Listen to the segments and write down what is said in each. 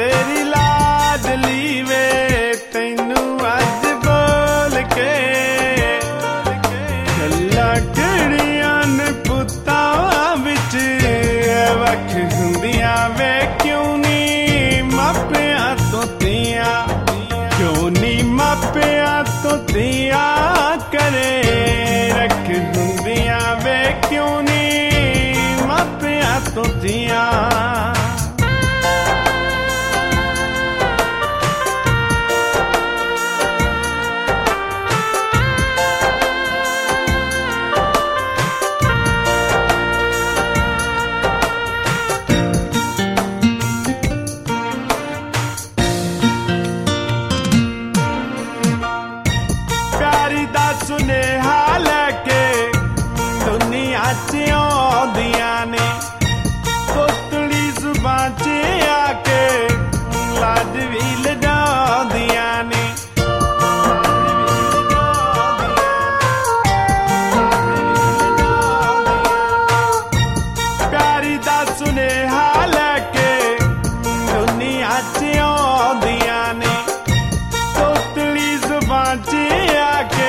तेरी लाडली वे तैनू अज बोल के गल्लां किहड़ियां ने पुत्तां विच वख हुंदियां वे क्यों नी मापियां तो तियां क्यों नी मापियां तो तियां करे रख हुंदियां वे क्यों नी मापियां तो तियां सुनेहा लैके दुनिया च आउंदियां ने तोतली जुबान च आके लाड भी लडाउंदियां ने प्यारी दा सुनेहा लैके दुनिया च आउंदियां ने तोतली जुबान च आके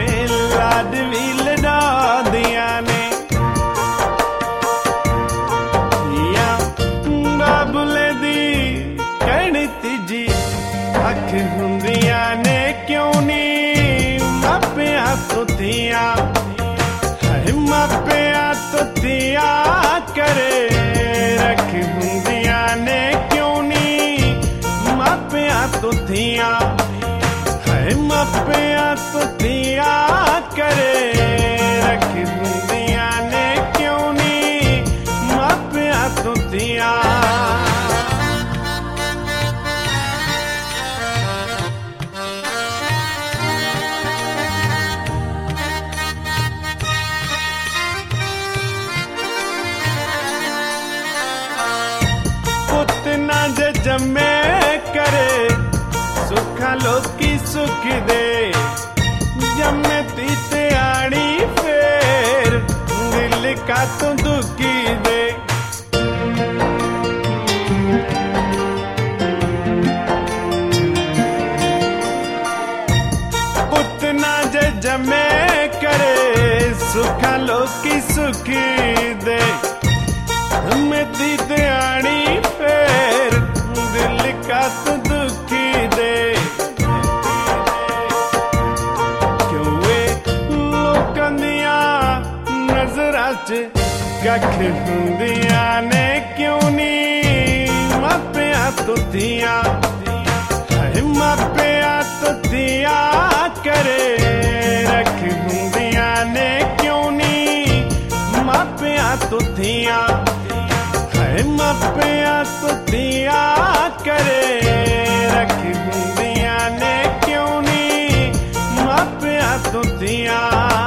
अख हुंदियां ने क्यों नी मापियां तो तियां है मापियां तो तियां करे रख हुंदियां ने क्यों नी मापियां तो तियां है मापियां तो तियां करे रख हुंदियां ने क्यों नी मापियां तो तियां ना जे जमे करे सुखा लोकी सुख दे जमे तीते आड़ी फेर दिल का तो दुखी दे पुत ना जे जमे करे सुखा लोकी सुखी दे जमे तीते आड़ी फेर दिल का तो दुखी दे क्यों वे लोकां दियां नजरां च कख हुंदियां ने क्यों नी मापियां तो तियां है मापियां तो तियां करे रख हुंदियां ने क्यों नी मापियां तो तियां मापियां तो तियां करे रख हुंदियां ने क्यों नी मापियां तो तियां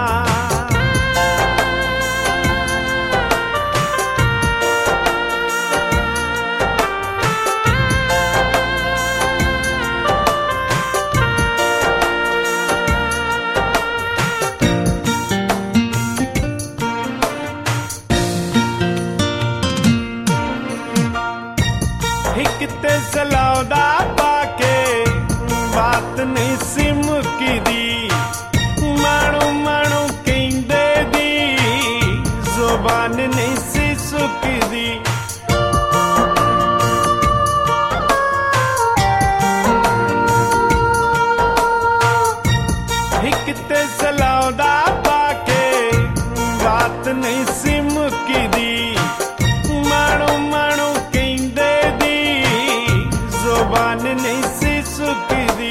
किते सलाउदा पाके बात नहीं सी मुकदी माणू माणू कहंदे दी जुबान नहीं सी सुकदी किते सलाउदा पाके बात नहीं सी मुकदी माणू माणू कहंदे जुबान नहीं सी सुकदी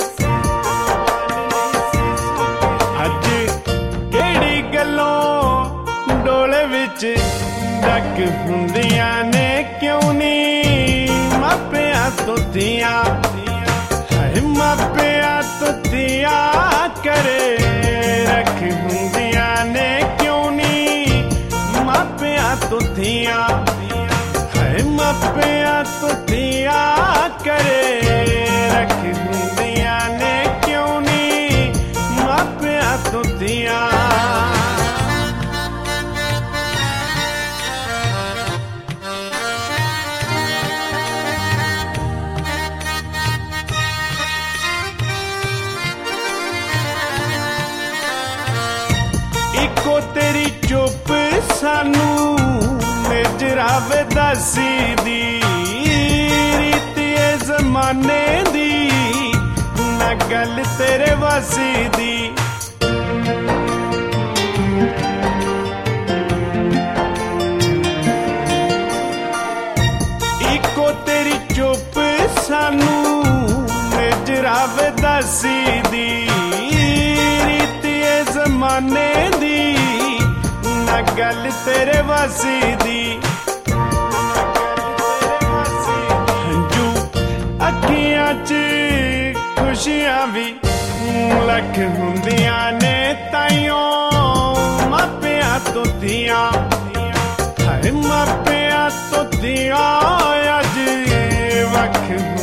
अज केड़ी गल्लों डोले विच डक हुंदियां ने क्यों नी मापियां तो तियां है मापियां तो तियां करे रख हुंदियां ने क्यों नी मापियां तो तियां है मापियां तो तियां करे रख हुंदियां ने क्यों नी मापियां तो तियां ਵੇ ਦੱਸੀ ਦੀ ਰੀਤ ਏ ਜ਼ਮਾਨੇ ਦੀ ਨਾ ਗੱਲ ਤੇਰੇ ਵਾਸੀ ਦੀ ਇੱਕੋ ਤੇਰੀ ਚੁੱਪ ਸਾਨੂੰ ਨਜ਼ਰਾਂ ਵੇ ਦੱਸੀ ਦੀ ਰੀਤ ਏ ਜ਼ਮਾਨੇ ਦੀ ਨਾ ਗੱਲ ਤੇਰੇ ਵਾਸੀ ਦੀ ਹੰਝੂ ਅੱਖੀਆਂ 'ਚ ਖੁਸ਼ੀਆਂ ਵੀ ਲੱਖ ਹੁੰਦੀਆਂ ਨੇ ਤਾਈਓ ਮਾਪਿਆਂ ਤੋਂ ਧੀਆਂ ਹਾਏ ਮਾਪਿਆਂ ਤੋਂ ਧੀਆਂ ਅੱਜ ਵੱਖ